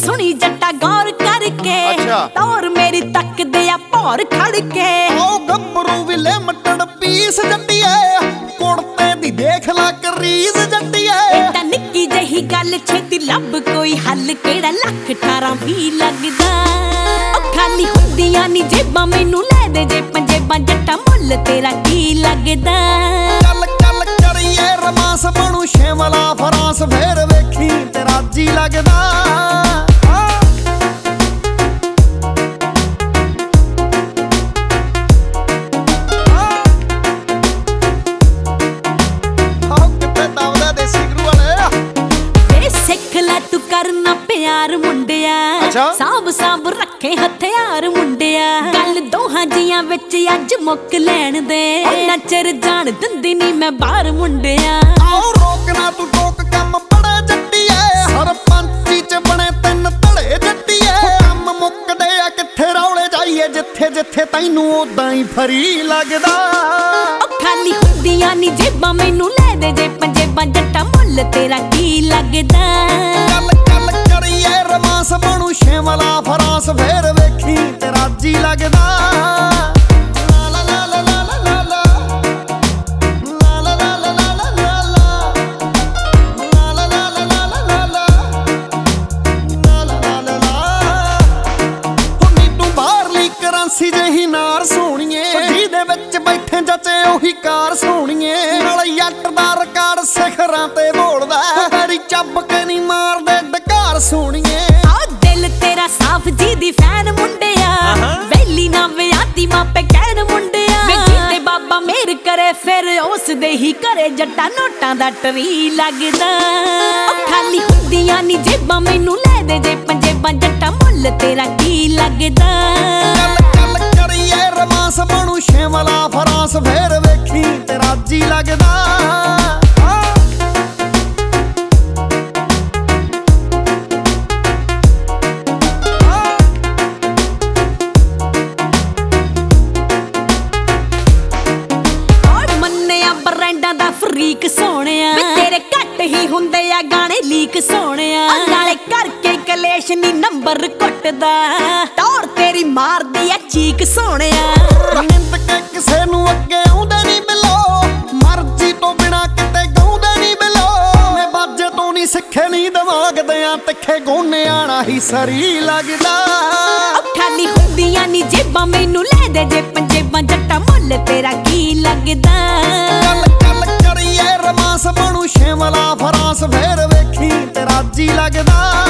ਸੁਣੀ ਜੱਟਾ ਗੌਰ ਕਰਕੇ ਤੌਰ ਮੇਰੀ ਤੱਕਦੇ ਆ ਭੌਰ ਖੜ ਕੇ। ਓ ਗੱਭਰੂ ਵੀ ਲਿਮਟਡ ਪੀਸ ਜੱਟੀਏ ਕੁੜਤੇ ਦੀ ਦੇਖ ਲਾ ਕਰੀਜ਼ ਜੱਟੀਏ। ਇਹ ਤਾਂ ਨਿੱਕੀ ਜਿਹੀ ਗੱਲ ਛੇਤੀ ਲੱਭ ਕੋਈ ਹੱਲ ਕਿਹੜਾ ਲੱਖ 18 20 ਲੱਗਦਾ। ਉਹ ਖਾਲੀ ਹੁੰਦੀਆਂ ਨੀ ਜੇਬਾਂ ਮੈਨੂੰ ਲੈ ਦੇ ਜੇ ਪੰਜੇਬਾਂ ਜੱਟਾ ਮੁੱਲ ਤੇਰਾ ਕੀ ਲੱਗਦਾ। ਚੱਲ ਚੱਲ ਕਰੀਏ ਰਮਾਸ ਬਣੂ ਸ਼ਿਮਲਾ ਫਰਾਂਸ ਫੇਰ ਵੇਖੀ ਤੇਰਾ ਜੀ ਲੱਗਦਾ। ਕਰਨਾ ਪਿਆਰ ਮੁੰਡਿਆ ਸਾਂਭ ਸਾਂਭ ਰੱਖੇ ਹਥਿਆਰ ਮੁੰਡਿਆ। ਗੱਲ ਦੋਹਾਂ ਜੀਆਂ ਵਿੱਚ ਅੱਜ ਮੁੱਕ ਲੈਣ ਦੇ ਉਹਨਾਂ ਚਿਰ ਜਾਣ ਦਿੰਦੀ ਨੀ ਮੈਂ ਬਾਹਰ ਮੁੰਡਿਆ। ਆਓ ਰੋਕਣਾ ਤੂੰ ਟੋਕ ਕੰਮ ਬੜਾ ਜੱਟੀਏ ਹਰ ਪੰਚੀ ਚ ਬਣੇ 3 ਧੜੇ ਜੱਟੀਏ। ਕੰਮ ਮੁੱਕਦੇ ਆ ਕਿੱਥੇ ਰੌਲੇ ਜਾਈਏ ਜਿੱਥੇ ਜਿੱਥੇ ਤੈਨੂੰ ਉਦਾਂ ਹੀ ਫਰੀ ਲੱਗਦਾ। ਉਹ ਖਾਲੀ ਹੁੰਦੀਆਂ ਨੀ ਜੇਬਾਂ ਮੈਨੂੰ ਲੈ ਦੇ ਜੇ ਪੰਜੇਬਾਂ ਜੱਟਾ ਮੁੱਲ ਤੇਰਾ ਕੀ ਲੱਗਦਾ। ਰਮਾਸ ਬਣੂ ਸ਼ਿਮਲਾ ਫਰਾਂਸ ਫੇਰ ਵੇਖੀ ਤੇਰਾ ਜੀ ਲੱਗਦਾ। ਕਰੰਸੀ ਜਿਹੀ ਨਾਰ ਸੋਹਣੀਏ ਜਿਹਦੇ ਵਿੱਚ ਬੈਠੇ ਜੱਚੇ ਉਹੀ ਕਾਰ ਸੋਹਣੀਏ। ਨਾਲ ਜੱਟ ਦਾ ਰਿਕਾਰਡ ਸਿਖਰਾਂ ਤੇ ਬੋਲਦਾ ਤੇਰੀ ਚੱਬ ਕੇ ਨਹੀਂ ਮਾਰਦੇ ਡਕਾਰ ਸੋਹਣੀਏ। ਦਿਲ ਤੇਰਾ ਸਾਫ ਜੀ ਦੀ ਫੈਨ ਮੁੰਡਿਆ ਵੈਲੀ ਨਾ ਵਿਆਹਤੀ ਮਾਪੇ ਕਹਿਣ ਮੁੰਡਿਆ। ਜਿੱਤੇ ਬਾਬਾ ਮੇਰ ਕਰੇ ਫਿਰ ਉਸ ਦੇ ਹੀ ਘਰੇ ਜੱਟਾ ਨੋਟਾਂ ਦਾ ਟਰੀ ਲੱਗਦਾ। ਉਹ ਖਾਲੀ ਹੁੰਦੀਆਂ ਨੀ ਜੇਬਾਂ ਮੈਨੂੰ ਲੈ ਦੇ ਜੇ ਪੰਜੇਬਾਂ ਜੱਟਾ ਮੁੱਲ ਤੇਰਾ ਕੀ ਲੱਗਦਾ। ਰਮਾਸ ਬਣੂ ਸ਼ਿਮਲਾ ਫਰਾਂਸ ਫੇਰ ਵੇਖੀ ਤੇਰਾ ਜੀ ਲੱਗਦਾ। ਮੰਨਿਆ ਬ੍ਰਾਂਡਾਂ ਦਾ ਫਰੀਕ ਸੋਹਣਿਆ ਤੇਰੇ ਘੱਟ ਹੀ ਹੁੰਦੇ ਆ ਗਾਣੇ ਲੀਕ ਸੋਹਣਿਆ। ਨਾਲੇ ਕਰਕੇ ਕਲੇਸ਼ ਨੀ ਨੰਬਰ ਘੁੱਟਦਾ ਟੌਰ ਤੇਰੀ ਮਾਰਦੀ ਆ ਚੀਕ ਸੋਹਣਿਆ। ਨਿੰਦ ਕੇ ਕਿਸੇ ਨੂੰ ਅੱਗੇ ਆਉਂਦੇ ਨੀ ਬਿਲੋ ਮਰਜ਼ੀ ਤੋਂ ਬਿਨਾ ਕਿਤੇ ਗਾਉਂਦੇ ਨੀ ਬਿਲੋ। ਮੈਂ ਬਾਜੇ ਤੋਂ ਨੀ ਸਿੱਖੇ ਨੀ ਦਿਮਾਗ ਦਿਆਂ ਤਿੱਖੇ ਗੋਨਿਆਂ ਨਾਲ ਹੀ ਸਰੀ ਲੱਗਦਾ। ਖਾਲੀ ਹੁੰਦੀਆਂ ਨੀ ਜੇਬਾਂ ਮੈਨੂੰ ਲੈ ਦੇ ਜੇ ਪੰਜੇਬਾਂ ਜੱਟਾ ਮੁੱਲ ਤੇਰਾ ਕੀ ਲੱਗਦਾ। ਗੱਲ ਕਰੀਏ ਰਮਾਸ ਬਣੂ ਸ਼ਿਮਲਾ ਫਰਾਂਸ ਫੇਰ ਵੇਖੀ ਤੇਰਾ ਜੀ ਲੱਗਦਾ।